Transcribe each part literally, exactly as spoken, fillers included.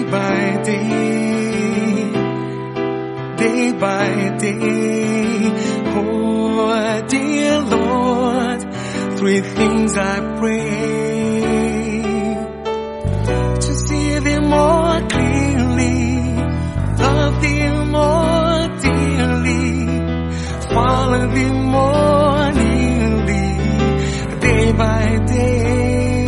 by day, day by day. Oh, dear Lord, three things I pray: to see Thee more clearly, love Thee more dearly, follow Thee more nearly, day by day,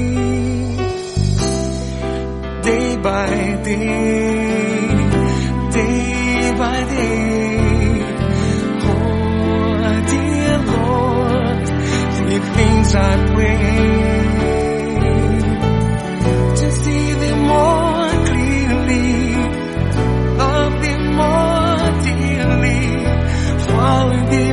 day by day, day by day. Oh, dear Lord, three things I pray: to see Thee more clearly, love Thee more dearly, follow Thee